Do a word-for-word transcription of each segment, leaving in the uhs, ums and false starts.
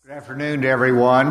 Good afternoon to everyone.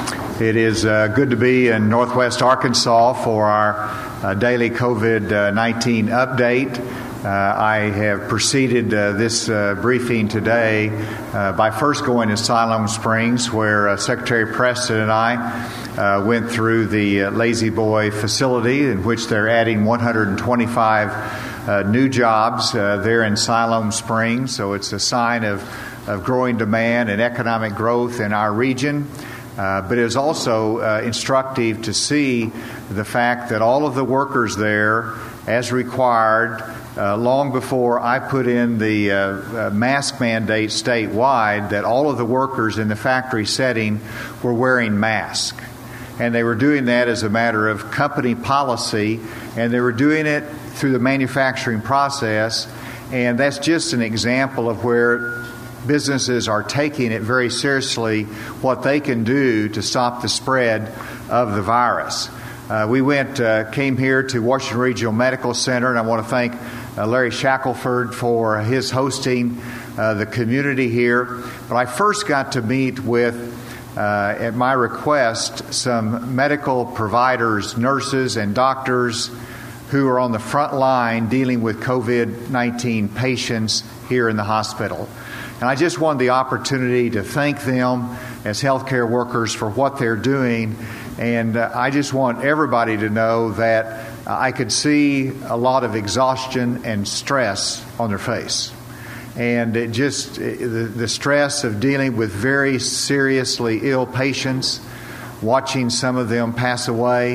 It is uh, good to be in Northwest Arkansas for our uh, daily COVID nineteen update. Uh, I have preceded uh, this uh, briefing today uh, by first going to Siloam Springs, where uh, Secretary Preston and I uh, went through the uh, Lazy Boy facility, in which they're adding one hundred twenty-five uh, new jobs uh, there in Siloam Springs. So it's a sign of of growing demand and economic growth in our region. Uh, but it is also uh, instructive to see the fact that all of the workers there, as required, uh, long before I put in the uh, uh, mask mandate statewide, that all of the workers in the factory setting were wearing masks. And they were doing that as a matter of company policy, and they were doing it through the manufacturing process. And that's just an example of where businesses are taking it very seriously, what they can do to stop the spread of the virus. Uh, we went, uh, came here to Washington Regional Medical Center, and I want to thank uh, Larry Shackelford for his hosting uh, the community here. But I first got to meet with, uh, at my request, some medical providers, nurses, and doctors who are on the front line dealing with COVID nineteen patients here in the hospital. And I just wanted the opportunity to thank them as healthcare workers for what they're doing. And uh, I just want everybody to know that uh, I could see a lot of exhaustion and stress on their face. And it just it, the, the stress of dealing with very seriously ill patients, watching some of them pass away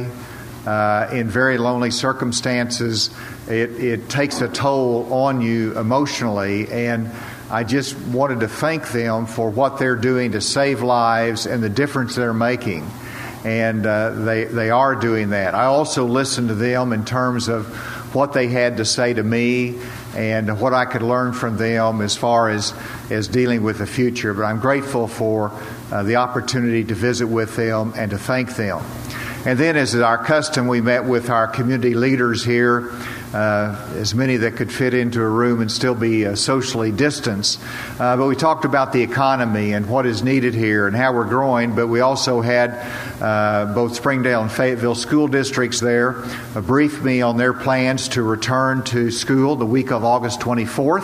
uh, in very lonely circumstances, it, it takes a toll on you emotionally. And I just wanted to thank them for what they're doing to save lives and the difference they're making. And uh, they they are doing that. I also listened to them in terms of what they had to say to me and what I could learn from them as far as, as dealing with the future. But I'm grateful for uh, the opportunity to visit with them and to thank them. And then, as is our custom, we met with our community leaders here, uh, as many that could fit into a room and still be uh, socially distanced. Uh, but we talked about the economy and what is needed here and how we're growing. But we also had uh, both Springdale and Fayetteville school districts there uh, brief me on their plans to return to school the week of August twenty-fourth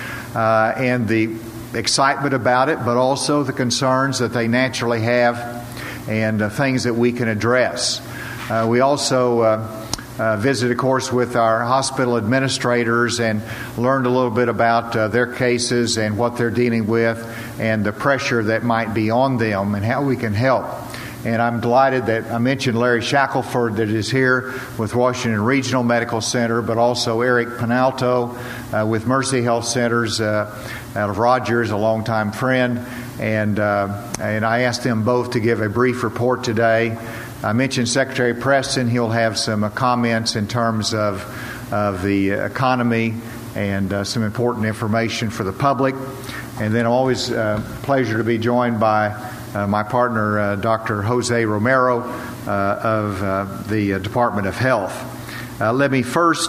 uh, and the excitement about it, but also the concerns that they naturally have and uh, things that we can address. Uh, we also uh, uh, visited, of course, with our hospital administrators and learned a little bit about uh, their cases and what they're dealing with and the pressure that might be on them and how we can help. And I'm delighted that I mentioned Larry Shackelford that is here with Washington Regional Medical Center, but also Eric Penalto uh, with Mercy Health Centers uh, out of Rogers, a longtime friend. And uh, and I asked them both to give a brief report today. I mentioned Secretary Preston. He'll have some uh, comments in terms of of the economy and uh, some important information for the public. And then always a uh, pleasure to be joined by uh, my partner, uh, Doctor Jose Romero uh, of uh, the uh, Department of Health. Uh, let me first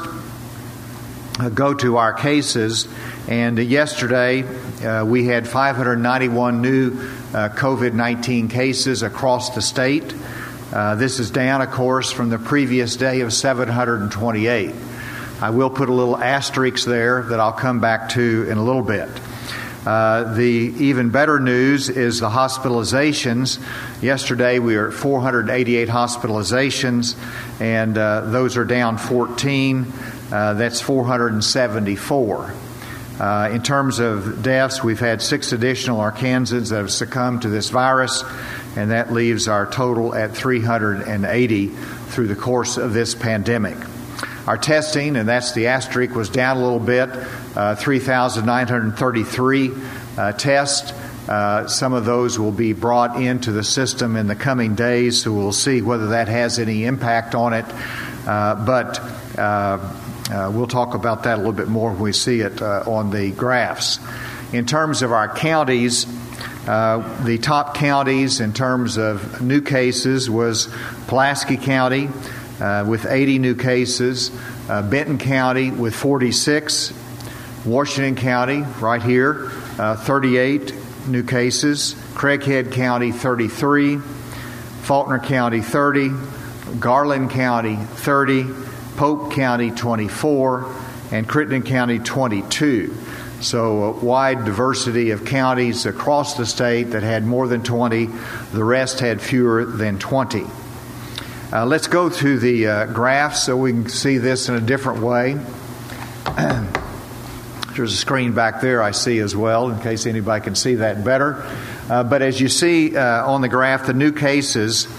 uh, go to our cases. And yesterday, uh, we had five hundred ninety-one new uh, COVID nineteen cases across the state. Uh, this is down, of course, from the previous day of seven hundred twenty-eight. I will put a little asterisk there that I'll come back to in a little bit. Uh, the even better news is the hospitalizations. Yesterday, we were at four hundred eighty-eight hospitalizations, and uh, those are down fourteen. Uh, that's four hundred seventy-four. Uh, in terms of deaths, we've had six additional Arkansans that have succumbed to this virus, and that leaves our total at three hundred eighty through the course of this pandemic. Our testing, and that's the asterisk, was down a little bit, uh, three thousand nine hundred thirty-three uh, tests. Uh, some of those will be brought into the system in the coming days, so we'll see whether that has any impact on it. Uh, but uh, Uh, we'll talk about that a little bit more when we see it uh, on the graphs. In terms of our counties, uh, the top counties in terms of new cases was Pulaski County uh, with eighty new cases, uh, Benton County with forty-six, Washington County right here, uh, thirty-eight new cases, Craighead County thirty-three, Faulkner County thirty, Garland County thirty, Pope County twenty-four, and Crittenden County twenty-two. So a wide diversity of counties across the state that had more than twenty. The rest had fewer than twenty. Uh, let's go to the uh, graphs so we can see this in a different way. There's a screen back there I see as well, in case anybody can see that better. Uh, but as you see uh, on the graph, the new cases,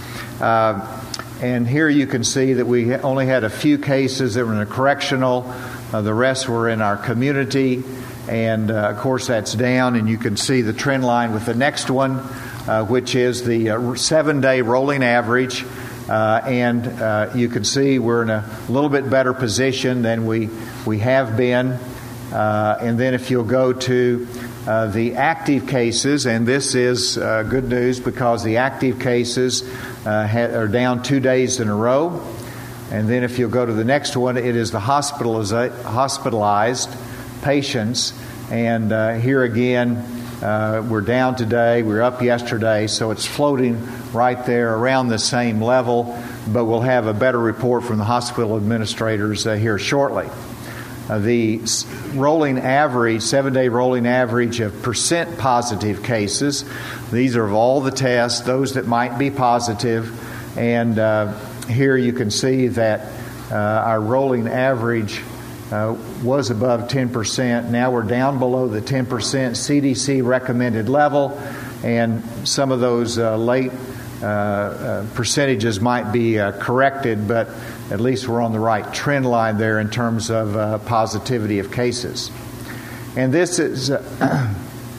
uh, and here you can see that we only had a few cases that were in a correctional. Uh, the rest were in our community. And, uh, of course, that's down. And you can see the trend line with the next one, uh, which is the uh, seven-day rolling average. Uh, and uh, you can see we're in a little bit better position than we, we have been. Uh, and then if you'll go to uh, the active cases, and this is uh, good news because the active cases uh, ha- are down two days in a row. And then if you'll go to the next one, it is the hospitaliza- hospitalized patients. And uh, here again, uh, we're down today, we were up yesterday, so it's floating right there around the same level. But we'll have a better report from the hospital administrators uh, here shortly. Uh, the rolling average, seven-day rolling average of percent positive cases, these are of all the tests, those that might be positive. And uh, here you can see that uh, our rolling average uh, was above ten percent. Now we're down below the ten percent C D C recommended level, and some of those uh, late uh, uh, percentages might be uh, corrected, but at least we're on the right trend line there in terms of uh, positivity of cases. And this is uh,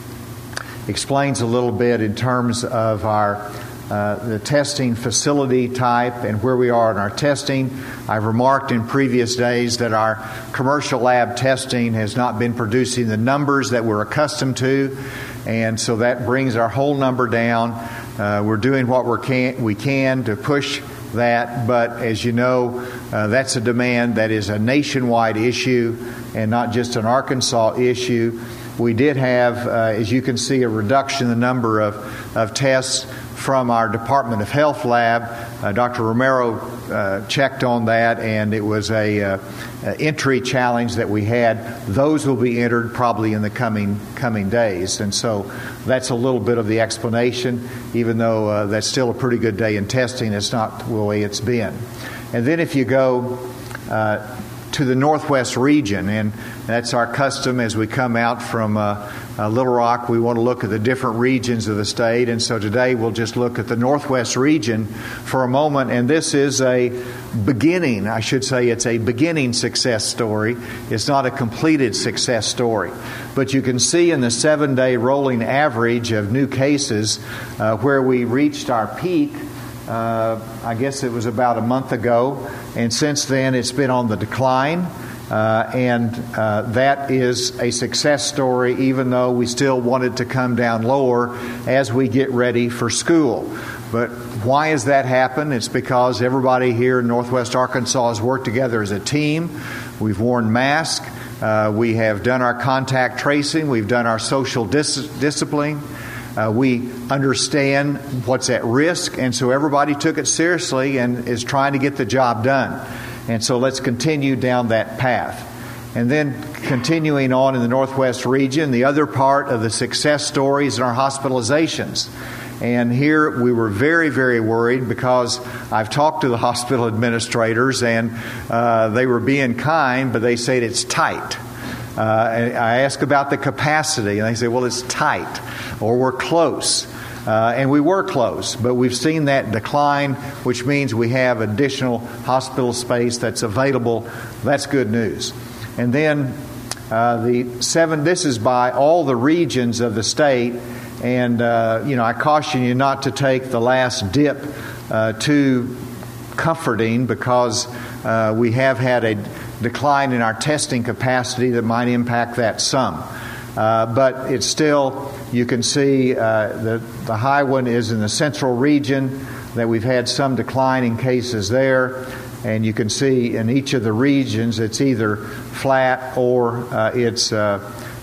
explains a little bit in terms of our uh, the testing facility type and where we are in our testing. I've remarked in previous days that our commercial lab testing has not been producing the numbers that we're accustomed to, and so that brings our whole number down. Uh, we're doing what we can, we can to push that, but as you know, uh, that's a demand that is a nationwide issue and not just an Arkansas issue. We did have, uh, as you can see, a reduction in the number of, of tests from our Department of Health lab. Uh, Doctor Romero uh, checked on that, and it was a, uh, a entry challenge that we had. Those will be entered probably in the coming coming days, and so that's a little bit of the explanation. Even though uh, that's still a pretty good day in testing, it's not the way it's been. And then if you go uh, to the Northwest region, and that's our custom as we come out from uh, uh, Little Rock, we want to look at the different regions of the state, and so today we'll just look at the Northwest region for a moment. And this is a beginning, I should say it's a beginning success story. It's not a completed success story. But you can see in the seven-day rolling average of new cases uh, where we reached our peak. Uh, I guess it was about a month ago, and since then it's been on the decline, uh, and uh, that is a success story, even though we still want it to come down lower as we get ready for school. But why has that happened? It's because everybody here in Northwest Arkansas has worked together as a team. We've worn masks. Uh, we have done our contact tracing. We've done our social dis- discipline. Uh, we understand what's at risk, and so everybody took it seriously and is trying to get the job done. And so let's continue down that path. And then continuing on in the Northwest region, the other part of the success stories are our hospitalizations. And here we were very, very worried because I've talked to the hospital administrators, and uh, they were being kind, but they said it's tight. Uh, I ask about the capacity, and they say, well, it's tight, or we're close. Uh, and we were close, but we've seen that decline, which means we have additional hospital space that's available. That's good news. And then uh, the seven, this is by all the regions of the state, and, uh, you know, I caution you not to take the last dip uh, too comforting, because uh, we have had a decline in our testing capacity that might impact that some. Uh, but it's still, you can see uh, the, the high one is in the central region, that we've had some decline in cases there. And you can see in each of the regions it's either flat or uh, it's uh,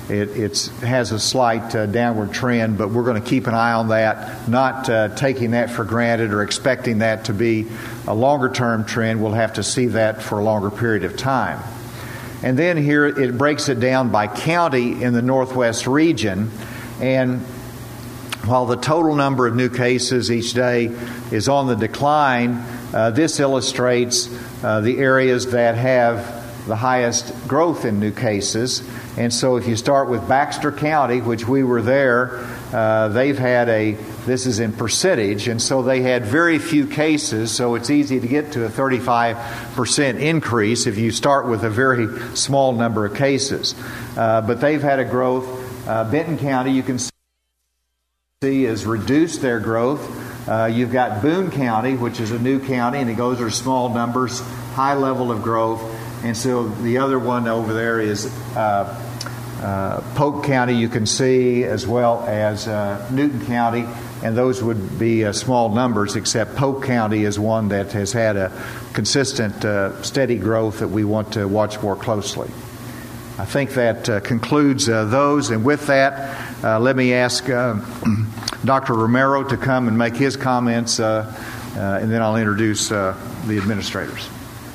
it it's, has a slight uh, downward trend, but we're going to keep an eye on that, not uh, taking that for granted or expecting that to be a longer-term trend. We'll have to see that for a longer period of time. And then here it breaks it down by county in the Northwest region, and while the total number of new cases each day is on the decline, uh, this illustrates uh, the areas that have the highest growth in new cases. And so if you start with Baxter County, which we were there, uh, they've had a, this is in percentage, and so they had very few cases, so it's easy to get to a thirty-five percent increase if you start with a very small number of cases. Uh, but they've had a growth. Uh, Benton County, you can see, has reduced their growth. Uh, you've got Boone County, which is a new county, and it goes to small numbers, high level of growth. And so the other one over there is uh, uh, Polk County, you can see, as well as uh, Newton County, and those would be uh, small numbers, except Polk County is one that has had a consistent, uh, steady growth that we want to watch more closely. I think that uh, concludes uh, those, and with that, uh, let me ask uh, Doctor Romero to come and make his comments, uh, uh, and then I'll introduce uh, the administrators.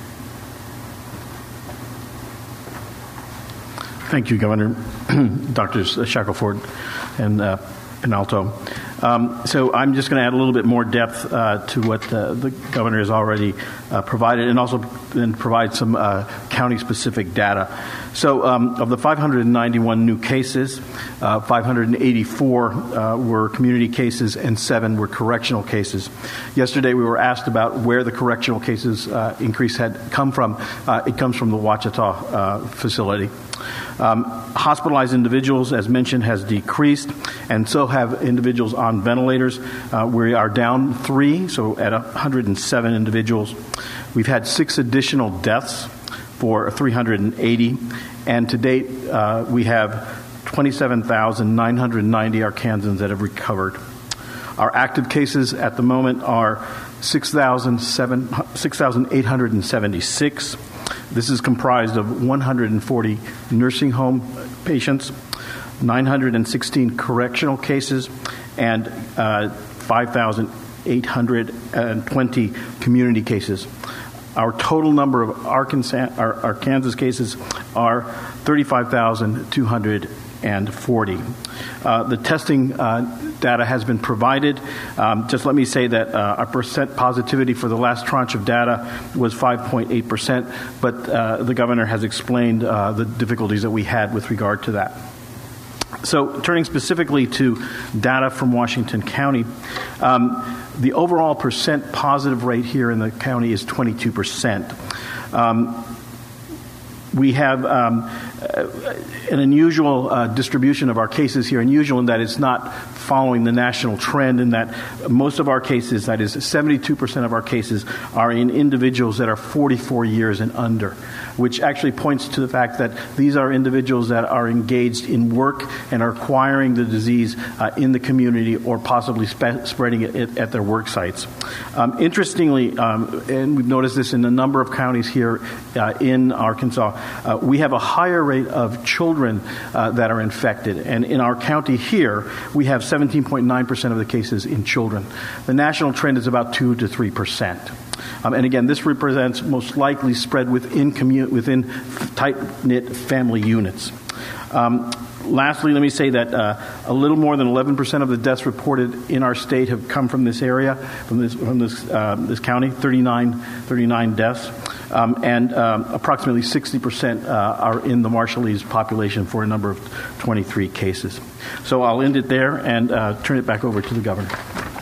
Thank you, Governor, Doctors Shackelford and uh, Penalto. Um, so I'm just going to add a little bit more depth uh, to what uh, the governor has already uh, provided, and also then provide some uh, county-specific data. So um, of the five hundred ninety-one new cases, uh, five hundred eighty-four uh, were community cases and seven were correctional cases. Yesterday we were asked about where the correctional cases uh, increase had come from. Uh, it comes from the Ouachita uh, facility. Um, hospitalized individuals, as mentioned, has decreased, and so have individuals on ventilators. Uh, we are down three, so at one hundred seven individuals. We've had six additional deaths for three hundred eighty, and to date uh, we have twenty-seven thousand nine hundred ninety Arkansans that have recovered. Our active cases at the moment are six thousand eight hundred seventy-six. This is comprised of one hundred forty nursing home patients, nine hundred sixteen correctional cases, and uh, five thousand eight hundred twenty community cases. Our total number of Arkansas, our, Arkansas cases are thirty-five thousand two hundred forty. Uh, the testing uh, data has been provided. Um, just let me say that uh, our percent positivity for the last tranche of data was five point eight percent, but uh, the governor has explained uh, the difficulties that we had with regard to that. So turning specifically to data from Washington County, um, the overall percent positive rate here in the county is twenty-two percent. Um, we have um, an unusual uh, distribution of our cases here, unusual in that it's not following the national trend, in that most of our cases, that is seventy-two percent of our cases, are in individuals that are forty-four years and under, which actually points to the fact that these are individuals that are engaged in work and are acquiring the disease uh, in the community or possibly spe- spreading it at, at their work sites. Um, interestingly, um, and we've noticed this in a number of counties here uh, in Arkansas, uh, we have a higher rate of children uh, that are infected. And in our county here, we have seventeen point nine percent of the cases in children. The national trend is about two to three percent. Um, and again, this represents most likely spread within commu- within tight-knit family units. Um, lastly, let me say that uh, a little more than eleven percent of the deaths reported in our state have come from this area, from this from this uh, this county, thirty-nine, thirty-nine deaths. Um, and um, approximately sixty percent uh, are in the Marshallese population for a number of twenty-three cases. So I'll end it there and uh, turn it back over to the governor.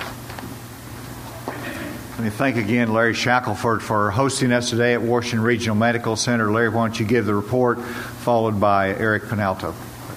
Let me thank again Larry Shackelford for hosting us today at Washington Regional Medical Center. Larry, why don't you give the report, followed by Eric Penalto.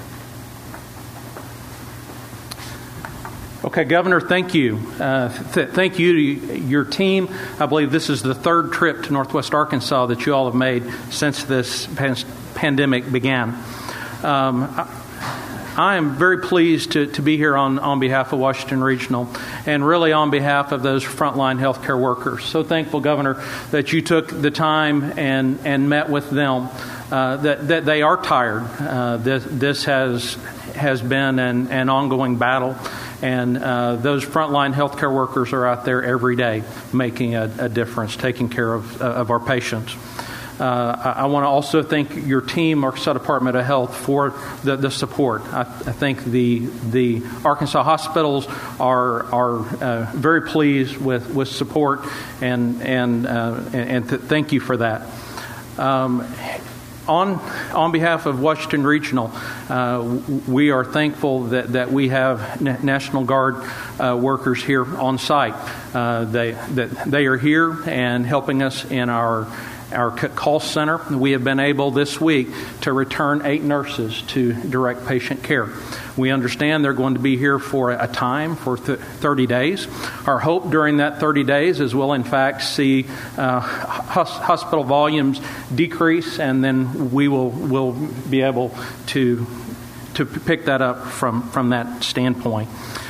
Okay, Governor, thank you. Uh, th- thank you to your team. I believe this is the third trip to Northwest Arkansas that you all have made since this pan- pandemic began. Um, I, I am very pleased to, to be here on, on behalf of Washington Regional and really on behalf of those frontline healthcare workers. So thankful, Governor, that you took the time and, and met with them, uh, that, that they are tired. Uh, this, this has, has been an, an ongoing battle. And uh, those frontline healthcare workers are out there every day making a, a difference, taking care of, uh, of our patients. Uh, I, I want to also thank your team, Arkansas Department of Health, for the, the support. I, I think the the Arkansas hospitals are are uh, very pleased with, with support, and and uh, and th- thank you for that. Um, On on behalf of Washington Regional, uh, we are thankful that, that we have Na- National Guard uh, workers here on site. Uh, they that they are here and helping us in our our call center. We have been able this week to return eight nurses to direct patient care. We understand they're going to be here for a time, for th- thirty days. Our hope during that thirty days is we'll in fact see uh, hos- hospital volumes decrease, and then we will will be able to to pick that up from, from that standpoint.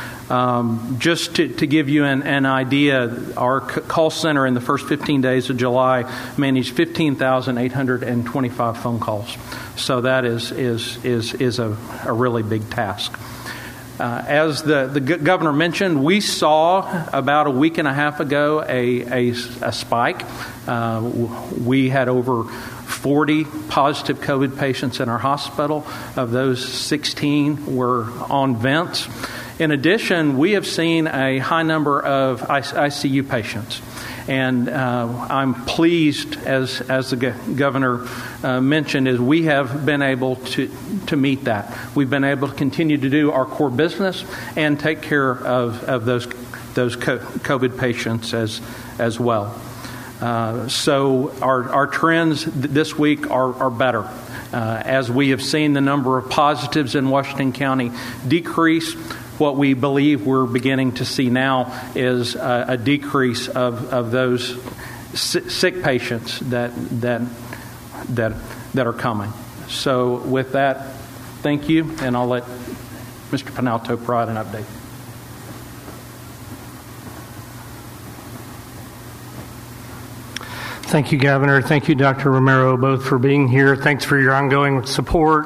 Um, just to, to give you an, an idea, our c- call center in the first fifteen days of July managed fifteen thousand eight hundred twenty-five phone calls. So that is is is is a, a really big task. Uh, as the, the g- governor mentioned, we saw about a week and a half ago a, a, a spike. Uh, we had over forty positive COVID patients in our hospital. Of those, sixteen were on vents. In addition, we have seen a high number of I C U patients. And uh, I'm pleased, as as the go- governor uh, mentioned, is we have been able to to meet that. We've been able to continue to do our core business and take care of, of those those COVID patients as as well. Uh, so our our trends th- this week are are better. Uh, as we have seen the number of positives in Washington County decrease. What we believe we're beginning to see now is a, a decrease of, of those sick patients that that that that are coming. So with that, thank you, and I'll let Mister Penalto provide an update. Thank you, Governor. Thank you, Doctor Romero, both for being here. Thanks for your ongoing support.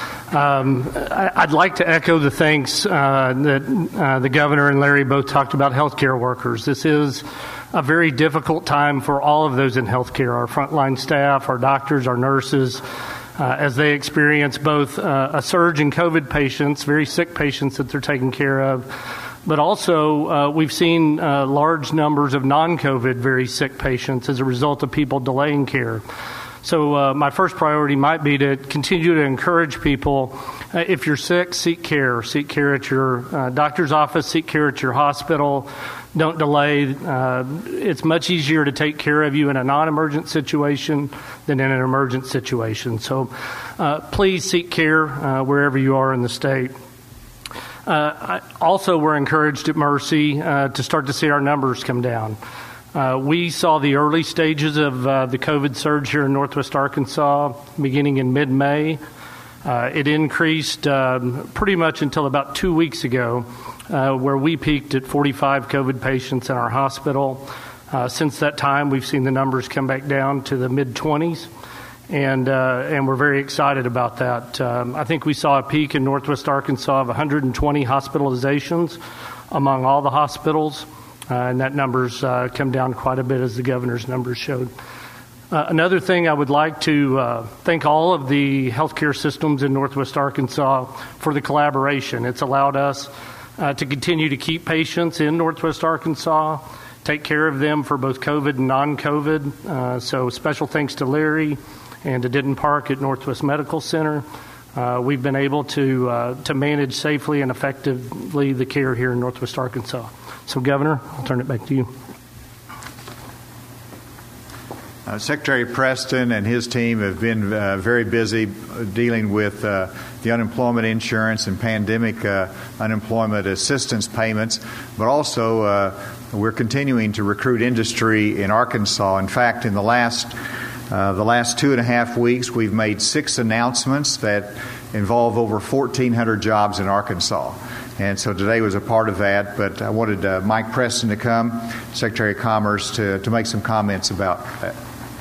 Um, I'd like to echo the thanks uh, that uh, the governor and Larry both talked about healthcare workers. This is a very difficult time for all of those in healthcare, our frontline staff, our doctors, our nurses, uh, as they experience both uh, a surge in COVID patients, very sick patients that they're taking care of, but also uh, we've seen uh, large numbers of non-COVID very sick patients as a result of people delaying care. So uh, my first priority might be to continue to encourage people, uh, if you're sick, seek care. Seek care at your uh, doctor's office, seek care at your hospital. Don't delay. Uh, it's much easier to take care of you in a non-emergent situation than in an emergent situation. So uh, please seek care uh, wherever you are in the state. Uh, I, also, we're encouraged at Mercy uh, to start to see our numbers come down. Uh, we saw the early stages of uh, the COVID surge here in Northwest Arkansas beginning in mid-May. Uh, it increased um, pretty much until about two weeks ago, uh, where we peaked at forty-five COVID patients in our hospital. Uh, since that time, we've seen the numbers come back down to the mid-twenties, and uh, and we're very excited about that. Um, I think we saw a peak in Northwest Arkansas of one hundred twenty hospitalizations among all the hospitals. Uh, and that number's uh, come down quite a bit, as the governor's numbers showed. Uh, another thing, I would like to uh, thank all of the healthcare systems in Northwest Arkansas for the collaboration. It's allowed us uh, to continue to keep patients in Northwest Arkansas, take care of them for both COVID and non-COVID. Uh, so special thanks to Larry and to Denton Park at Northwest Medical Center. Uh, we've been able to uh, to manage safely and effectively the care here in Northwest Arkansas. So, Governor, I'll turn it back to you. Uh, Secretary Preston and his team have been uh, very busy dealing with uh, the unemployment insurance and pandemic uh, unemployment assistance payments, but also uh, we're continuing to recruit industry in Arkansas. In fact, in the last uh, the last two and a half weeks, we've made six announcements that involve over fourteen hundred jobs in Arkansas. And so today was a part of that, but I wanted uh, Mike Preston to come, Secretary of Commerce, to, to make some comments about that.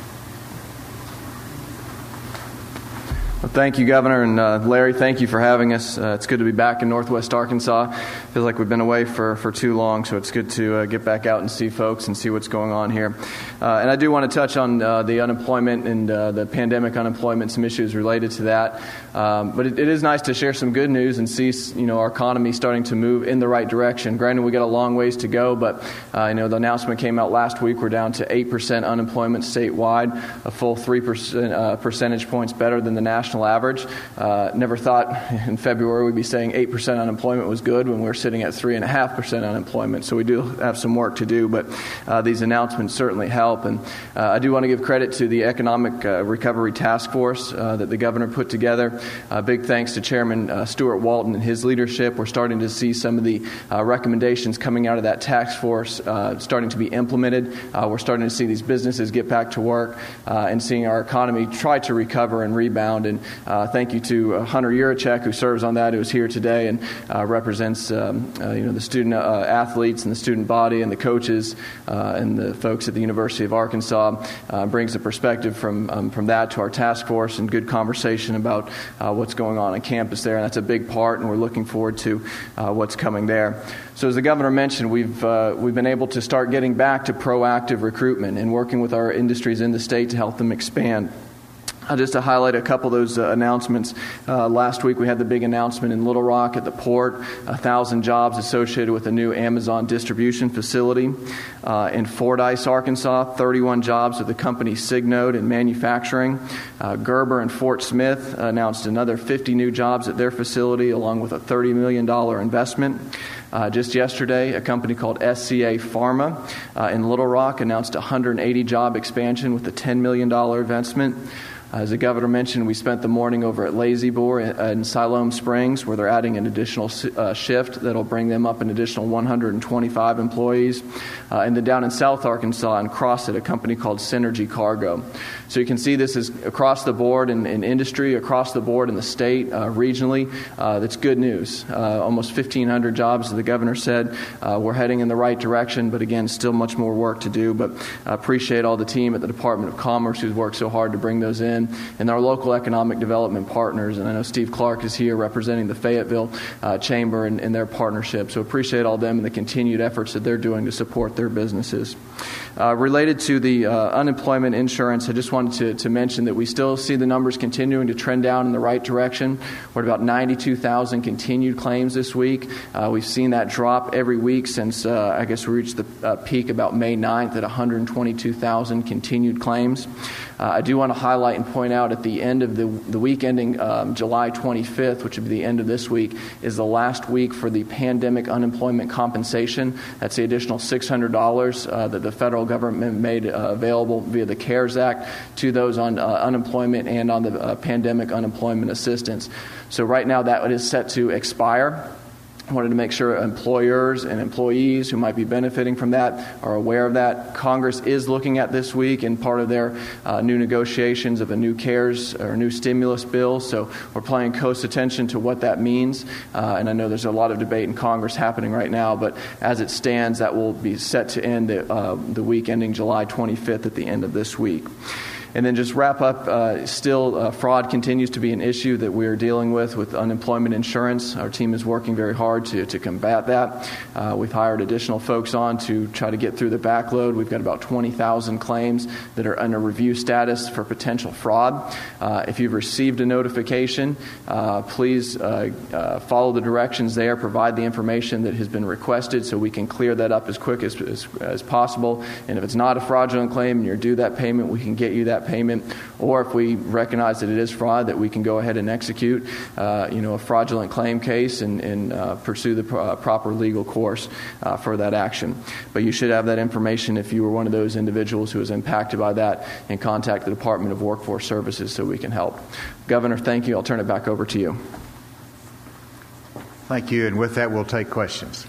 Well, thank you, Governor, and uh, Larry, thank you for having us. Uh, it's good to be back in Northwest Arkansas. Feels like we've been away for, for too long, so it's good to uh, get back out and see folks and see what's going on here. Uh, and I do want to touch on uh, the unemployment and uh, the pandemic unemployment, some issues related to that. Um, but it, it is nice to share some good news and see, you know, our economy starting to move in the right direction. Granted, we got a long ways to go, but uh, you know, the announcement came out last week. We're down to eight percent unemployment statewide, a full three percent uh, percentage points better than the national average. Uh, never thought in February we'd be saying eight percent unemployment was good when we're sitting at three point five percent unemployment. So we do have some work to do, but uh, these announcements certainly help. And uh, I do want to give credit to the Economic uh, Recovery Task Force uh, that the governor put together. Uh, big thanks to Chairman uh, Stuart Walton and his leadership. We're starting to see some of the uh, recommendations coming out of that task force uh, starting to be implemented. Uh, we're starting to see these businesses get back to work uh, and seeing our economy try to recover and rebound. And uh, thank you to uh, Hunter Yurachek, who serves on that, who is here today and uh, represents um, uh, you know the student uh, athletes and the student body and the coaches uh, and the folks at the University of Arkansas. Uh, brings a perspective from um, from that to our task force and good conversation about uh, what's going on on campus there, and that's a big part, and we're looking forward to uh, what's coming there. So as the governor mentioned, we've uh, we've been able to start getting back to proactive recruitment and working with our industries in the state to help them expand. Uh, just to highlight a couple of those uh, announcements, uh, last week we had the big announcement in Little Rock at the port, a thousand jobs associated with a new Amazon distribution facility. Uh, in Fordyce, Arkansas, thirty-one jobs with the company Signode in manufacturing. Uh, Gerber and Fort Smith announced another fifty new jobs at their facility, along with a thirty million dollars investment. Uh, just yesterday, a company called S C A Pharma uh, in Little Rock announced a one hundred eighty job expansion with a ten million dollars investment. As the governor mentioned, we spent the morning over at Lazy Boar in Siloam Springs, where they're adding an additional uh, shift that will bring them up an additional one hundred twenty-five employees. Uh, and then down in South Arkansas in Crossett, a company called Synergy Cargo. So you can see this is across the board in, in industry, across the board in the state, uh, regionally. Uh, that's good news. Uh, almost fifteen hundred jobs, as the governor said. Uh, we're heading in the right direction, but again, still much more work to do. But I appreciate all the team at the Department of Commerce who's worked so hard to bring those in, and our local economic development partners. And I know Steve Clark is here representing the Fayetteville uh, Chamber and, and their partnership. So appreciate all them and the continued efforts that they're doing to support their businesses. Uh, related to the uh, unemployment insurance, I just wanted to, to mention that we still see the numbers continuing to trend down in the right direction. We're at about ninety-two thousand continued claims this week. Uh, we've seen that drop every week since, uh, I guess we reached the uh, peak about May ninth at one hundred twenty-two thousand continued claims. Uh, I do want to highlight and point out at the end of the, the week ending um, July twenty-fifth, which would be the end of this week, is the last week for the pandemic unemployment compensation. That's the additional six hundred dollars uh, that the federal government made uh, available via the CARES Act to those on uh, unemployment and on the uh, pandemic unemployment assistance. So right now that is set to expire. I wanted to make sure employers and employees who might be benefiting from that are aware of that. Congress is looking at this week in part of their uh, new negotiations of a new CARES or new stimulus bill. So we're paying close attention to what that means. Uh, and I know there's a lot of debate in Congress happening right now, but as it stands, that will be set to end the, uh, the week ending July twenty-fifth at the end of this week. And then just wrap up, uh, still uh, fraud continues to be an issue that we are dealing with with unemployment insurance. Our team is working very hard to, to combat that. Uh, we've hired additional folks on to try to get through the backload. We've got about twenty thousand claims that are under review status for potential fraud. Uh, if you've received a notification, uh, please uh, uh, follow the directions there, provide the information that has been requested so we can clear that up as quick as, as, as possible. And if it's not a fraudulent claim and you're due that payment, we can get you that payment, or if we recognize that it is fraud, that we can go ahead and execute uh, you know, a fraudulent claim case and, and uh, pursue the pro- uh, proper legal course uh, for that action. But you should have that information if you were one of those individuals who was impacted by that, and contact the Department of Workforce Services so we can help. Governor, thank you. I'll turn it back over to you. Thank you. And with that, we'll take questions.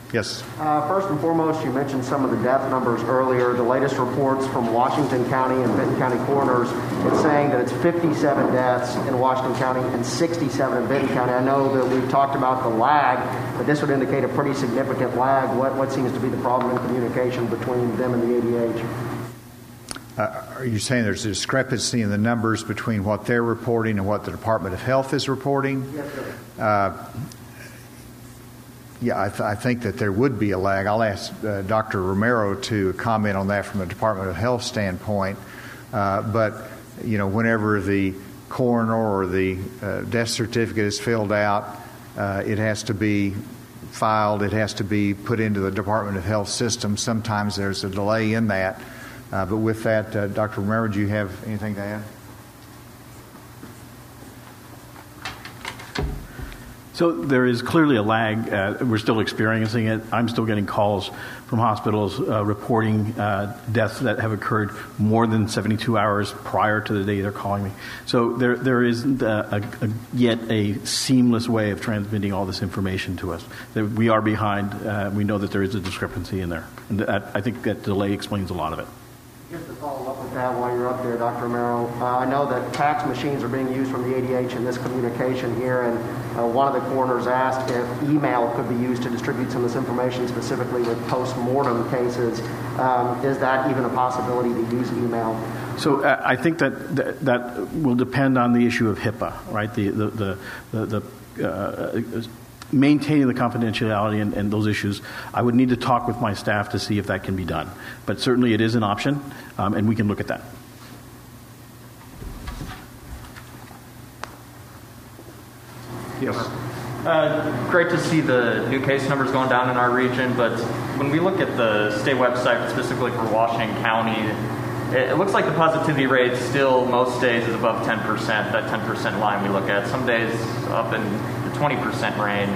Yes. Uh, first and foremost, you mentioned some of the death numbers earlier. The latest reports from Washington County and Benton County coroners, it's saying that it's fifty-seven deaths in Washington County and sixty-seven in Benton County. I know that we've talked about the lag, but this would indicate a pretty significant lag. What, what seems to be the problem in communication between them and the A D H? Uh, are you saying there's a discrepancy in the numbers between what they're reporting and what the Department of Health is reporting? Yes, sir. Uh, yeah, I, th- I think that there would be a lag. I'll ask uh, Doctor Romero to comment on that from a Department of Health standpoint. Uh, but, you know, whenever the coroner or the uh, death certificate is filled out, uh, it has to be filed. It has to be put into the Department of Health system. Sometimes there's a delay in that. Uh, but with that, uh, Doctor Romero, do you have anything to add? So there is clearly a lag. Uh, we're still experiencing it. I'm still getting calls from hospitals uh, reporting uh, deaths that have occurred more than seventy-two hours prior to the day they're calling me. So there there isn't a, a, a, yet a seamless way of transmitting all this information to us. That we are behind. Uh, we know that there is a discrepancy in there. And that, I think that delay explains a lot of it. Just to follow up with that while you're up there, Doctor Romero, uh, I know that fax machines are being used from the A D H in this communication here, and uh, one of the coroners asked if email could be used to distribute some of this information, specifically with post-mortem cases. Um, is that even a possibility to use email? So uh, I think that, that that will depend on the issue of HIPAA, right? The the the the, the uh, maintaining the confidentiality and, and those issues. I would need to talk with my staff to see if that can be done. But certainly it is an option, um, and we can look at that. Yes. Uh, great to see the new case numbers going down in our region, but when we look at the state website, specifically for Washington County, it, it looks like the positivity rate still most days is above ten percent, that ten percent line we look at. Some days up in the twenty percent range.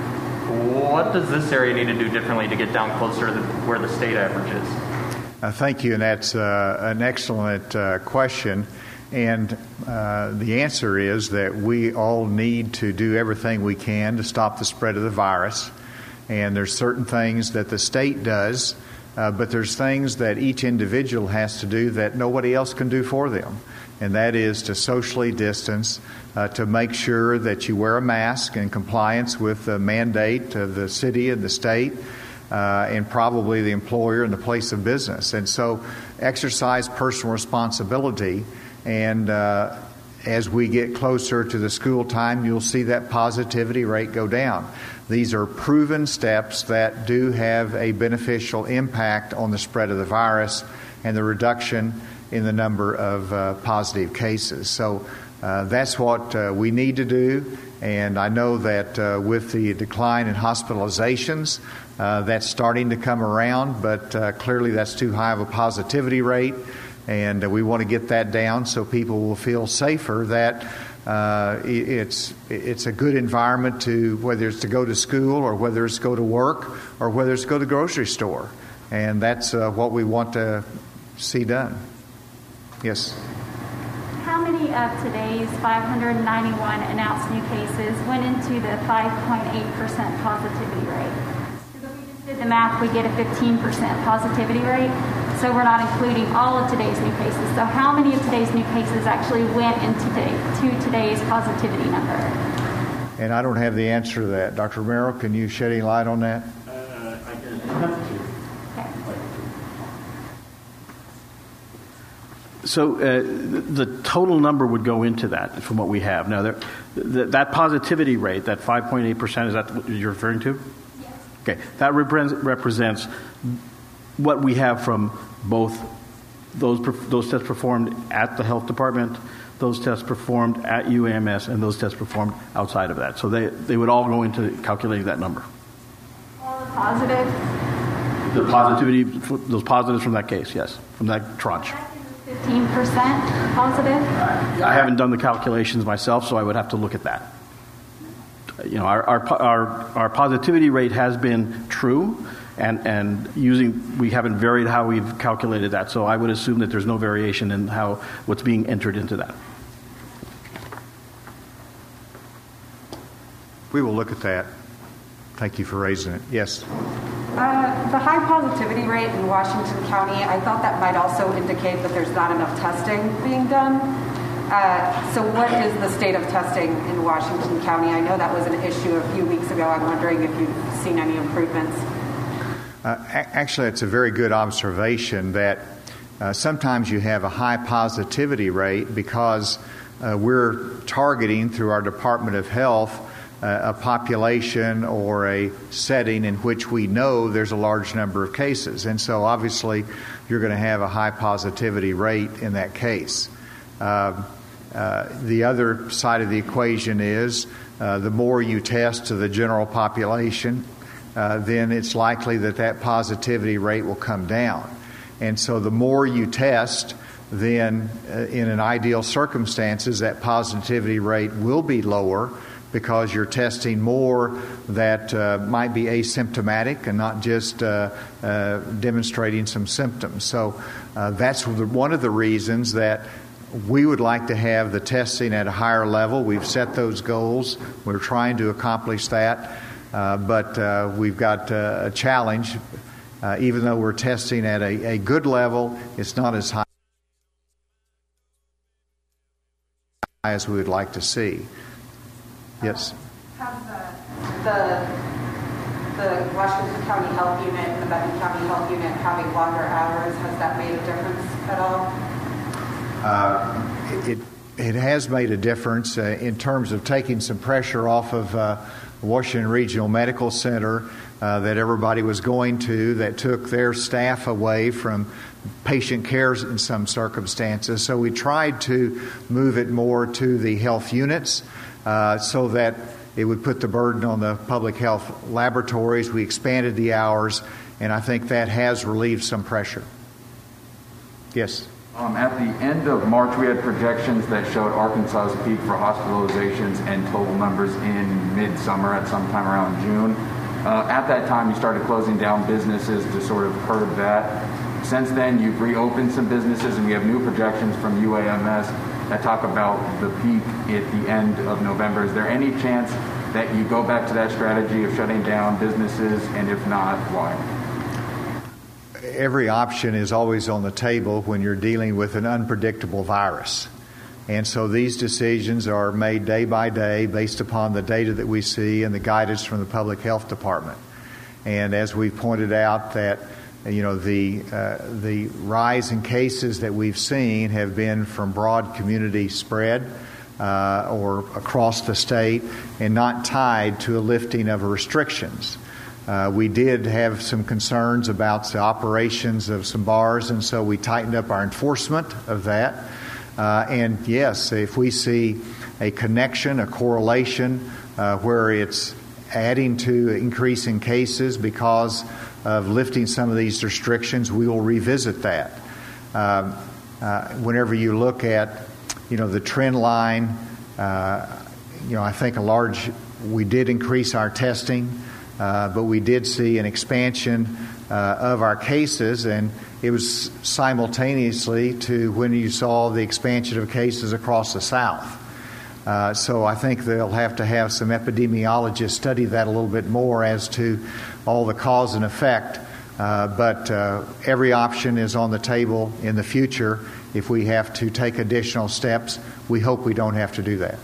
What does this area need to do differently to get down closer to the, where the state average is? Uh, thank you, and that's uh, an excellent uh, question. And uh, the answer is that we all need to do everything we can to stop the spread of the virus. And there's certain things that the state does, uh, but there's things that each individual has to do that nobody else can do for them. And that is to socially distance, uh, to make sure that you wear a mask in compliance with the mandate of the city and the state, uh, and probably the employer and the place of business. And so exercise personal responsibility. And uh, as we get closer to the school time, you'll see that positivity rate go down. These are proven steps that do have a beneficial impact on the spread of the virus and the reduction in the number of uh, positive cases. So uh, that's what uh, we need to do. And I know that uh, with the decline in hospitalizations, uh, that's starting to come around, but uh, clearly that's too high of a positivity rate. And uh, we want to get that down so people will feel safer that uh, it's it's a good environment to, whether it's to go to school or whether it's to go to work or whether it's to go to the grocery store. And that's uh, what we want to see done. Yes. How many of today's five hundred ninety-one announced new cases went into the five point eight percent positivity rate? Because if we just did the math, we get a fifteen percent positivity rate. So we're not including all of today's new cases. So how many of today's new cases actually went into today, to today's positivity number? And I don't have the answer to that. Doctor Romero, can you shed any light on that? Uh, I can have to. So uh, the total number would go into that from what we have. Now, there, th- that positivity rate, that five point eight percent, is that what you're referring to? Yes. Okay. That repre- represents what we have from both those those tests performed at the health department, those tests performed at U A M S, and those tests performed outside of that. So they, they would all go into calculating that number. All the positive? The positivity, those positives from that case, yes, from that tranche. fifteen percent positive? I haven't done the calculations myself, so I would have to look at that. You know, our our our, our positivity rate has been true, and, and using we haven't varied how we've calculated that. So I would assume that there's no variation in how what's being entered into that. We will look at that. Thank you for raising it. Yes. Uh, the high positivity rate in Washington County, I thought that might also indicate that there's not enough testing being done. Uh, so what is the state of testing in Washington County? I know that was an issue a few weeks ago. I'm wondering if you've seen any improvements. Uh, actually, it's a very good observation that uh, sometimes you have a high positivity rate because uh, we're targeting through our Department of Health uh, a population or a setting in which we know there's a large number of cases. And so obviously you're going to have a high positivity rate in that case. Uh, uh, the other side of the equation is uh, the more you test to the general population, uh, then it's likely that that positivity rate will come down. And so the more you test, then uh, in an ideal circumstances, that positivity rate will be lower because you're testing more that uh, might be asymptomatic and not just uh, uh, demonstrating some symptoms. So uh, that's one of the reasons that we would like to have the testing at a higher level. We've set those goals. We're trying to accomplish that. Uh, but uh, we've got uh, a challenge. Uh, even though we're testing at a, a good level, it's not as high as we would like to see. Yes? Have the, the, the Washington County Health Unit and the Benton County Health Unit having longer hours, has that made a difference at all? Uh, it, it has made a difference uh, in terms of taking some pressure off of uh, Washington Regional Medical Center uh, that everybody was going to, that took their staff away from patient care in some circumstances. So we tried to move it more to the health units uh, so that it would put the burden on the public health laboratories. We expanded the hours, and I think that has relieved some pressure. Yes? Um, at the end of March, we had projections that showed Arkansas's peak for hospitalizations and total numbers in midsummer at sometime around June. Uh, at that time, you started closing down businesses to sort of curb that. Since then, you've reopened some businesses, and we have new projections from U A M S that talk about the peak at the end of November. Is there any chance that you go back to that strategy of shutting down businesses, and if not, why? Every option is always on the table when you're dealing with an unpredictable virus. And so these decisions are made day by day based upon the data that we see and the guidance from the Public Health Department. And as we pointed out that, you know, the uh, the rise in cases that we've seen have been from broad community spread uh, or across the state and not tied to a lifting of restrictions. Uh, we did have some concerns about the operations of some bars, and so we tightened up our enforcement of that. Uh, and yes, if we see a connection, a correlation, uh, where it's adding to increasing cases because of lifting some of these restrictions, we will revisit that. Um, uh, whenever you look at, you know, the trend line, uh, you know, I think a large, we did increase our testing. Uh, but we did see an expansion uh, of our cases, and it was simultaneously to when you saw the expansion of cases across the South. Uh, so I think they'll have to have some epidemiologists study that a little bit more as to all the cause and effect. Uh, but uh, every option is on the table in the future. If we have to take additional steps, we hope we don't have to do that.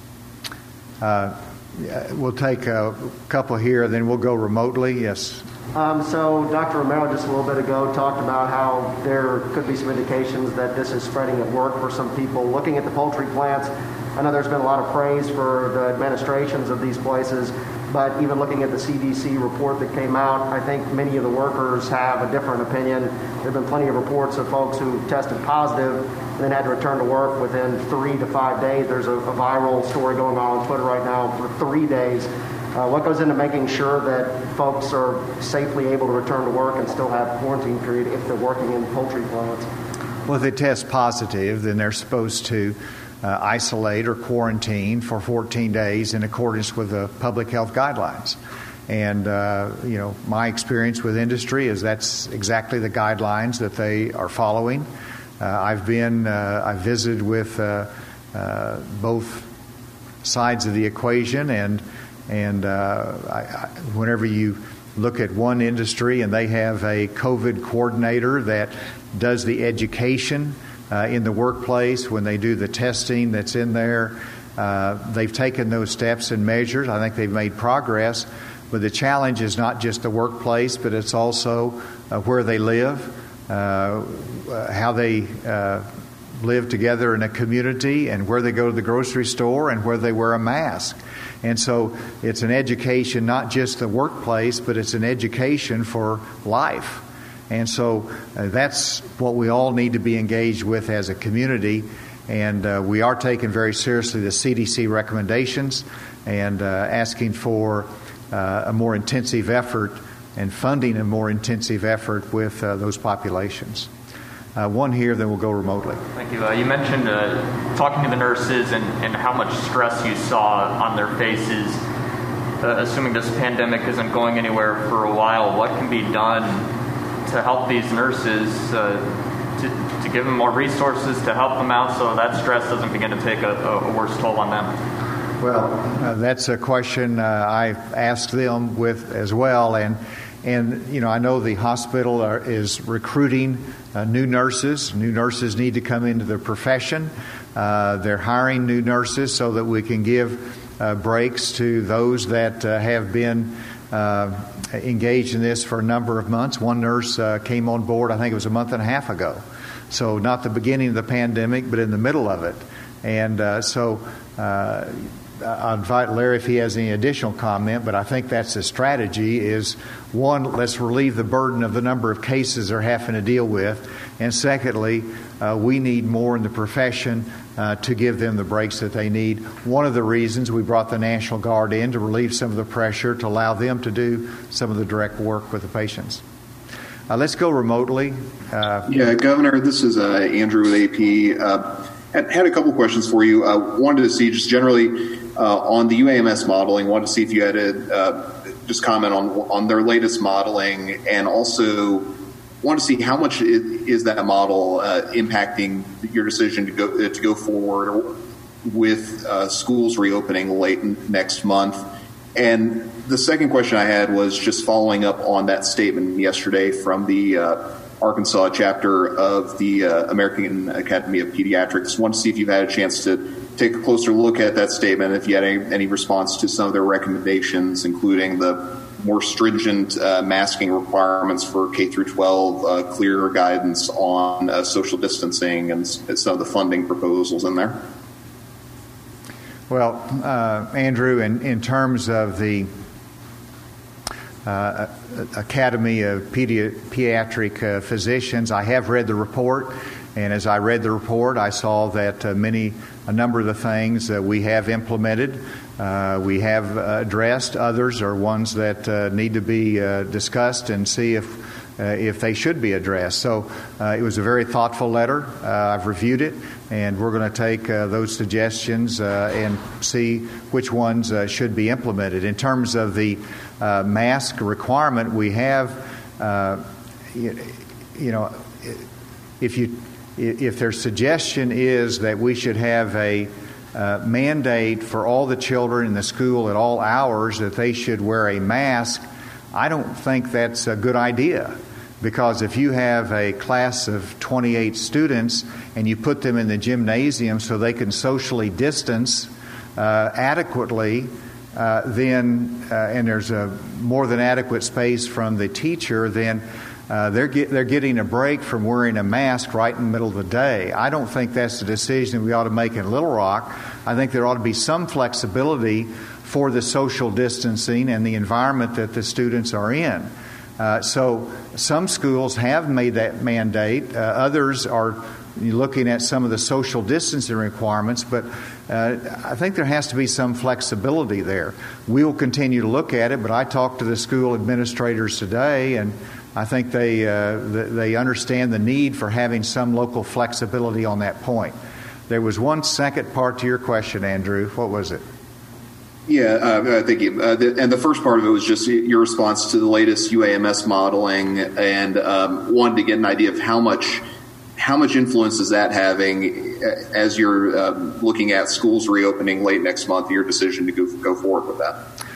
Uh, We'll take a couple here, then we'll go remotely. Yes. Um, so Doctor Romero just a little bit ago talked about how there could be some indications that this is spreading at work for some people. Looking at the poultry plants, I know there's been a lot of praise for the administrations of these places, but even looking at the C D C report that came out, I think many of the workers have a different opinion. There have been plenty of reports of folks who tested positive and then had to return to work within three to five days. There's a, a viral story going on on Twitter right now for three days. Uh, what goes into making sure that folks are safely able to return to work and still have quarantine period if they're working in poultry plants? Well, if they test positive, then they're supposed to uh, isolate or quarantine for fourteen days in accordance with the public health guidelines. And, uh, you know, my experience with industry is that's exactly the guidelines that they are following. Uh, I've been, uh, I've visited with uh, uh, both sides of the equation, and and uh, I, I, whenever you look at one industry, and they have a COVID coordinator that does the education uh, in the workplace when they do the testing that's in there. Uh, they've taken those steps and measures. I think they've made progress. But the challenge is not just the workplace, but it's also uh, where they live, uh, how they uh, live together in a community, and where they go to the grocery store, and where they wear a mask. And so it's an education, not just the workplace, but it's an education for life. And so uh, that's what we all need to be engaged with as a community. And uh, we are taking very seriously the C D C recommendations and uh, asking for uh, a more intensive effort and funding a more intensive effort with uh, those populations. Uh, one here, then we'll go remotely. Thank you. Uh, you mentioned uh, talking to the nurses and, and how much stress you saw on their faces. Uh, assuming this pandemic isn't going anywhere for a while, what can be done to help these nurses, uh, to, to give them more resources, to help them out so that stress doesn't begin to take a, a worse toll on them? Well, uh, that's a question uh, I asked them with as well, and and you know I know the hospital are, is recruiting uh, new nurses. New nurses need to come into the profession. Uh, they're hiring new nurses so that we can give uh, breaks to those that uh, have been uh, engaged in this for a number of months. One nurse uh, came on board, I think it was a month and a half ago. So not the beginning of the pandemic, but in the middle of it. And uh, so uh, I'll invite Larry if he has any additional comment, but I think that's the strategy is, one, let's relieve the burden of the number of cases they're having to deal with. And secondly, uh, we need more in the profession uh, to give them the breaks that they need. One of the reasons we brought the National Guard in to relieve some of the pressure, to allow them to do some of the direct work with the patients. Uh, let's go remotely. Uh, yeah, Governor, this is uh, Andrew with A P. Uh, had, had a couple questions for you. Uh, wanted to see just generally uh, on the U A M S modeling, wanted to see if you had a, uh, just comment on on their latest modeling, and also want to see how much is that model uh, impacting your decision to go uh, to go forward with uh, schools reopening late next month. And the second question I had was just following up on that statement yesterday from the uh, Arkansas chapter of the uh, American Academy of Pediatrics. Want to see if you've had a chance to take a closer look at that statement, if you had any, any response to some of their recommendations, including the more stringent uh, masking requirements for K through twelve, uh, clearer guidance on uh, social distancing, and some of the funding proposals in there. Well, uh, Andrew, in, in terms of the uh, Academy of Pedi- Pediatric uh, Physicians, I have read the report, and as I read the report, I saw that uh, many, a number of the things that we have implemented, uh, we have uh, addressed. Others are ones that uh, need to be uh, discussed and see if Uh, if they should be addressed. So uh, it was a very thoughtful letter. Uh, I've reviewed it, and we're going to take uh, those suggestions uh, and see which ones uh, should be implemented. In terms of the uh, mask requirement, we have, uh, you, you know, if you if their suggestion is that we should have a uh, mandate for all the children in the school at all hours that they should wear a mask, I don't think that's a good idea, because if you have a class of twenty-eight students and you put them in the gymnasium so they can socially distance uh, adequately, uh, then uh, and there's a more than adequate space from the teacher, then uh, they're get, they're getting a break from wearing a mask right in the middle of the day. I don't think that's the decision we ought to make in Little Rock. I think there ought to be some flexibility for the social distancing and the environment that the students are in. Uh, so some schools have made that mandate. Uh, others are looking at some of the social distancing requirements, but uh, I think there has to be some flexibility there. We'll continue to look at it, but I talked to the school administrators today, and I think they uh, they understand the need for having some local flexibility on that point. There was one second part to your question, Andrew. What was it? Yeah, uh, thank you. Uh, the, and the first part of it was just your response to the latest U A M S modeling, and um, wanted to get an idea of how much how much influence is that having as you're uh, looking at schools reopening late next month, your decision to go, go forward with that.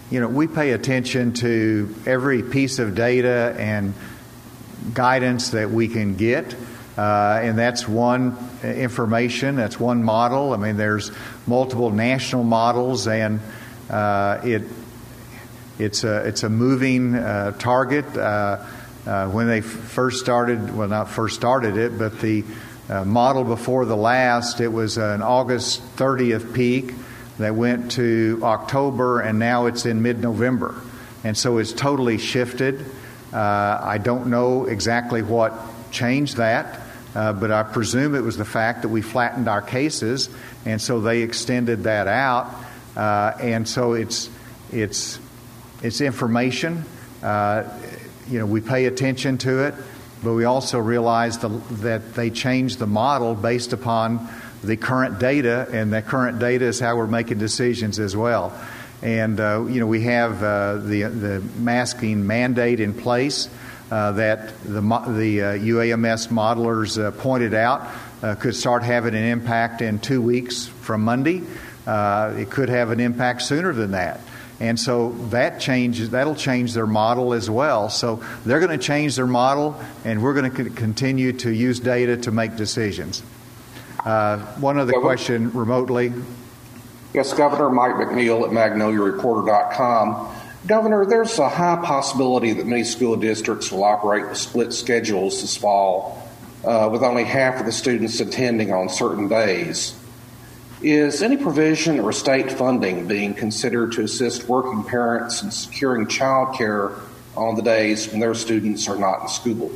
you know, we pay attention to every piece of data and guidance that we can get, uh, and that's one information, that's one model. I mean, there's multiple national models, and uh, it it's a it's a moving uh, target. Uh, uh, when they f- first started, well, not first started it, but the uh, model before the last, it was an August thirtieth peak that went to October, and now it's in mid-November, and so it's totally shifted. Uh, I don't know exactly what changed that, uh, but I presume it was the fact that we flattened our cases, and so they extended that out. Uh, and so it's it's it's information. Uh, you know, we pay attention to it, but we also realize the, that they changed the model based upon the current data, and that current data is how we're making decisions as well. And uh, you know, we have uh, the the masking mandate in place uh, that the the uh, U A M S modelers uh, pointed out uh, could start having an impact in two weeks from Monday. Uh, it could have an impact sooner than that, and so that changes. That'll change their model as well. So they're going to change their model, and we're going to continue to use data to make decisions. Uh, one other question remotely. Yes, Governor, Mike McNeil at Magnolia Reporter dot com. Governor, there's a high possibility that many school districts will operate with split schedules this fall, uh, with only half of the students attending on certain days. Is any provision or state funding being considered to assist working parents in securing child care on the days when their students are not in school?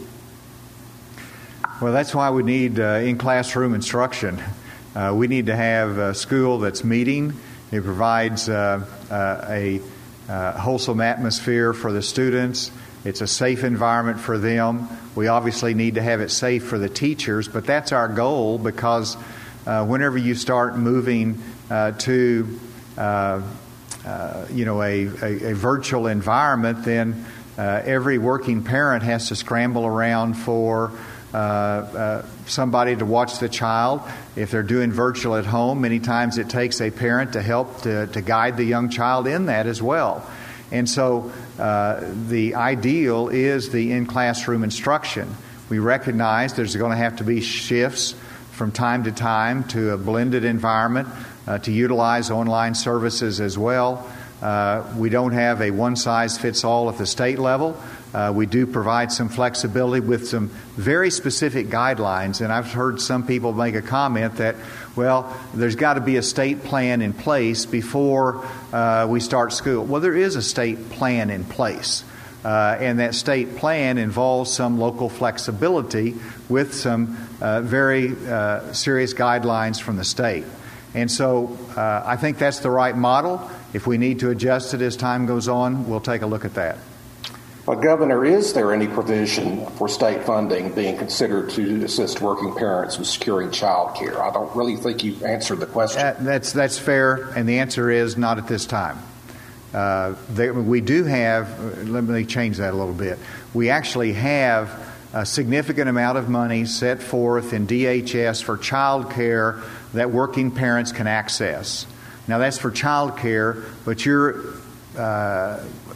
Well, that's why we need uh, in-classroom instruction. Uh, we need to have a school that's meeting. It provides uh, uh, a uh, wholesome atmosphere for the students. It's a safe environment for them. We obviously need to have it safe for the teachers, but that's our goal, because uh, whenever you start moving uh, to uh, uh, you know a, a, a virtual environment, then uh, every working parent has to scramble around for Uh, uh, somebody to watch the child. If they're doing virtual at home, many times it takes a parent to help to, to guide the young child in that as well. And so uh, the ideal is the in-classroom instruction. We recognize there's going to have to be shifts from time to time to a blended environment, uh, to utilize online services as well. Uh, we don't have a one-size-fits-all at the state level. Uh, we do provide some flexibility with some very specific guidelines, and I've heard some people make a comment that, well, there's got to be a state plan in place before uh, we start school. Well, there is a state plan in place, uh, and that state plan involves some local flexibility with some uh, very uh, serious guidelines from the state. And so uh, I think that's the right model. If we need to adjust it as time goes on, we'll take a look at that. Well, Governor, is there any provision for state funding being considered to assist working parents with securing child care? I don't really think you've answered the question. Uh, that's that's fair, and the answer is not at this time. Uh, they, we do have, let me change that a little bit. We actually have a significant amount of money set forth in D H S for child care that working parents can access. Now, that's for child care, but you're... Uh,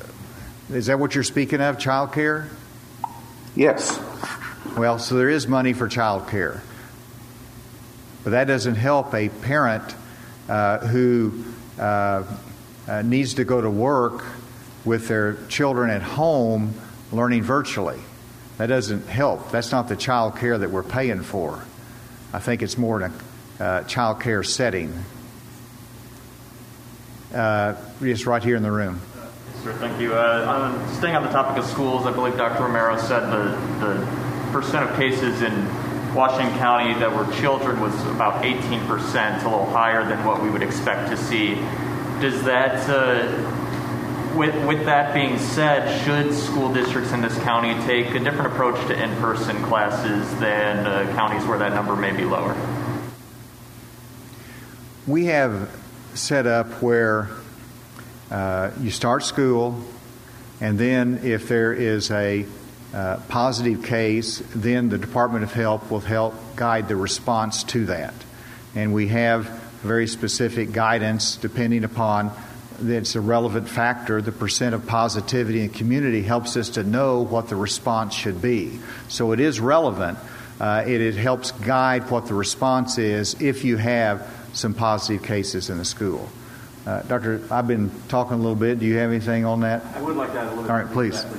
Is that what you're speaking of, child care? Yes. Well, so there is money for child care. But that doesn't help a parent uh, who uh, uh, needs to go to work with their children at home learning virtually. That doesn't help. That's not the child care that we're paying for. I think it's more in a uh, child care setting. Uh, just right here in the room. Sure, thank you. Uh, on, staying on the topic of schools, I believe Doctor Romero said the, the percent of cases in Washington County that were children was about eighteen percent, a little higher than what we would expect to see. Does that, uh, with, with that being said, should school districts in this county take a different approach to in-person classes than uh, counties where that number may be lower? We have set up where Uh, you start school, and then if there is a uh, positive case, then the Department of Health will help guide the response to that. And we have very specific guidance depending upon it's a relevant factor. The percent of positivity in the community helps us to know what the response should be. So it is relevant. Uh, it, it helps guide what the response is if you have some positive cases in the school. Uh, Doctor, I've been talking a little bit. Do you have anything on that? I would like to add a little bit. All right, please. Exactly.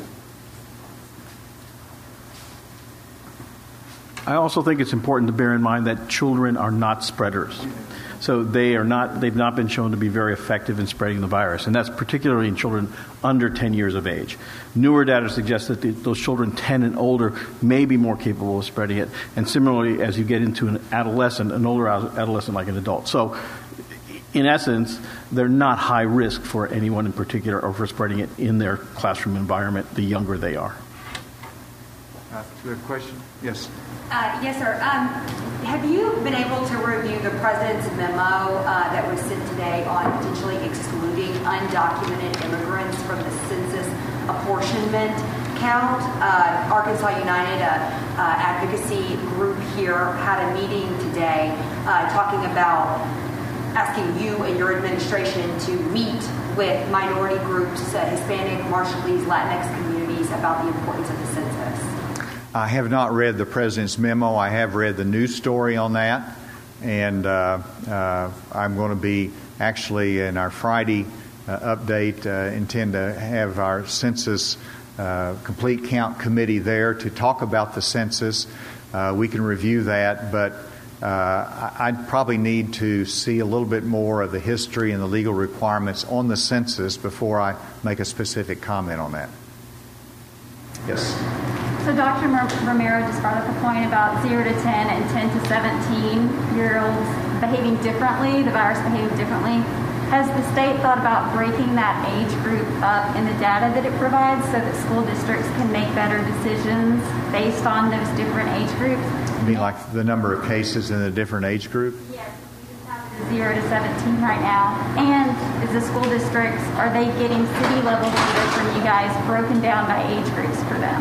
I also think it's important to bear in mind that children are not spreaders. So they are not, they've not been shown to be very effective in spreading the virus, and that's particularly in children under ten years of age. Newer data suggests that the, those children ten and older may be more capable of spreading it, and similarly as you get into an adolescent, an older adolescent like an adult. So in essence, they're not high risk for anyone in particular or for spreading it in their classroom environment the younger they are. Uh, good question. Yes. Uh, yes, sir. Um, have you been able to review the President's memo uh, that was sent today on potentially excluding undocumented immigrants from the census apportionment count? Uh, Arkansas United, a uh, uh, advocacy group here, had a meeting today uh, talking about asking you and your administration to meet with minority groups, uh, Hispanic, Marshallese, Latinx communities about the importance of the census. I have not read the President's memo. I have read the news story on that, and uh, uh, I'm going to be actually in our Friday uh, update, uh, intend to have our census uh, complete count committee there to talk about the census. Uh, we can review that, but uh, I'd probably need to see a little bit more of the history and the legal requirements on the census before I make a specific comment on that. Yes. So Doctor Romero just brought up a point about zero to ten and ten to seventeen-year-olds behaving differently, the virus behaving differently. Has the state thought about breaking that age group up in the data that it provides so that school districts can make better decisions based on those different age groups? You mean like the number of cases in a different age group? Yes. zero to seventeen right now. And is the school districts, are they getting city-level data from you guys broken down by age groups for them?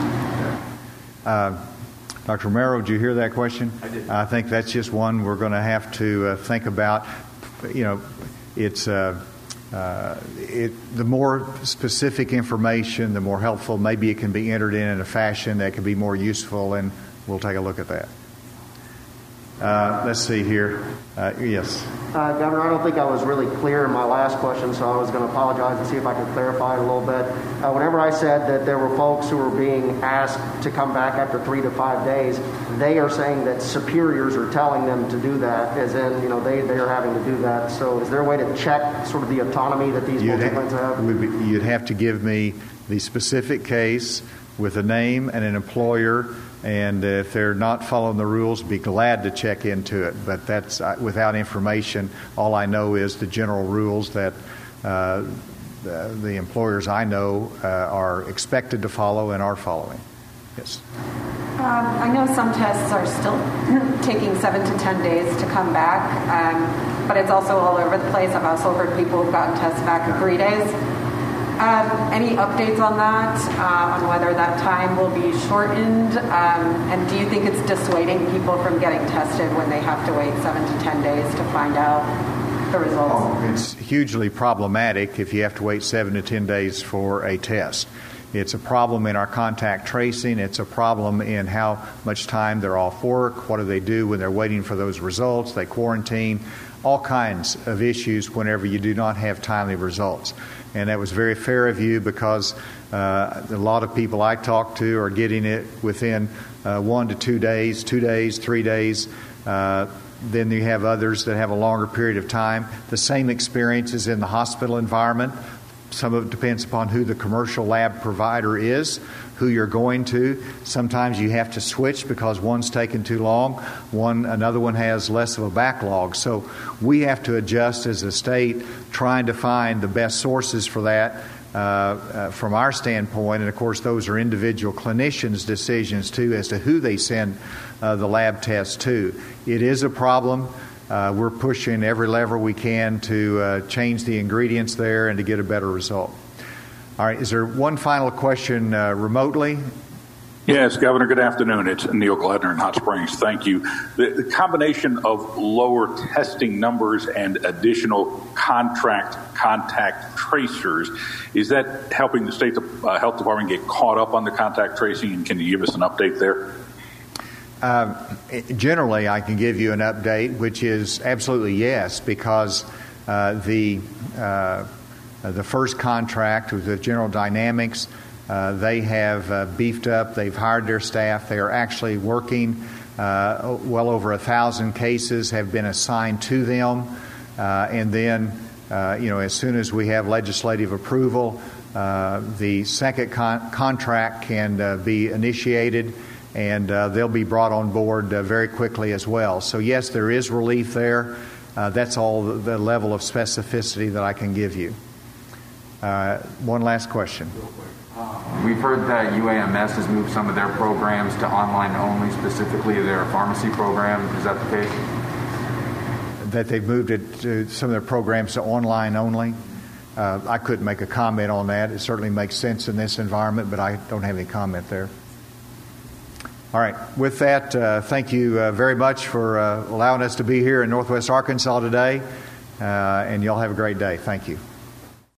Uh, Doctor Romero, did you hear that question? I did. I think that's just one we're going to have to uh, think about. You know, it's uh, uh, it, the more specific information, the more helpful. Maybe it can be entered in in a fashion that can be more useful, and we'll take a look at that. Uh, let's see here. Uh, yes. Uh, Governor, I don't think I was really clear in my last question, so I was going to apologize and see if I could clarify it a little bit. Uh, whenever I said that there were folks who were being asked to come back after three to five days, they are saying that superiors are telling them to do that, as in, you know, they, they are having to do that. So is there a way to check sort of the autonomy that these you'd multi-plans have? have? You'd have to give me the specific case with a name and an employer. And if they're not following the rules, be glad to check into it. But that's uh, without information. All I know is the general rules that uh, the, the employers I know uh, are expected to follow and are following. Yes. Um, I know some tests are still taking seven to ten days to come back, um, but it's also all over the place. I've also heard people who've gotten tests back in three days. Um, any updates on that, uh, on whether that time will be shortened? Um, and do you think it's dissuading people from getting tested when they have to wait seven to ten days to find out the results? Oh, it's hugely problematic if you have to wait seven to ten days for a test. It's a problem in our contact tracing. It's a problem in how much time they're off work. What do they do when they're waiting for those results? They quarantine. All kinds of issues whenever you do not have timely results. And that was very fair of you because uh, a lot of people I talk to are getting it within uh, one to two days, two days, three days. Uh, then you have others that have a longer period of time. The same experiences in the hospital environment. Some of it depends upon who the commercial lab provider is, who you're going to. Sometimes you have to switch because one's taken too long. One, another one has less of a backlog. So we have to adjust as a state, trying to find the best sources for that uh, uh, from our standpoint. And of course, those are individual clinicians' decisions too as to who they send uh, the lab tests to. It is a problem. Uh, we're pushing every lever we can to uh, change the ingredients there and to get a better result. All right, is there one final question uh, remotely? Yes, Governor, good afternoon. It's Neil Gladner in Hot Springs. Thank you. The, the combination of lower testing numbers and additional contract contact tracers, is that helping the state uh, health department get caught up on the contact tracing? And can you give us an update there? Uh, generally, I can give you an update, which is absolutely yes, because uh, the uh, the first contract was with General Dynamics. Uh, they have uh, beefed up. They've hired their staff. They are actually working. Uh, well over a thousand cases have been assigned to them, uh, and then uh, you know, as soon as we have legislative approval, uh, the second con- contract can uh, be initiated, and uh, they'll be brought on board uh, very quickly as well. So yes, there is relief there. Uh, that's all the, the level of specificity that I can give you. Uh, one last question. We've heard that U A M S has moved some of their programs to online only, specifically their pharmacy program. Is that the case? That they've moved it to some of their programs to online only? Uh, I couldn't make a comment on that. It certainly makes sense in this environment, but I don't have any comment there. All right. With that, uh, thank you uh, very much for uh, allowing us to be here in Northwest Arkansas today, uh, and y'all have a great day. Thank you.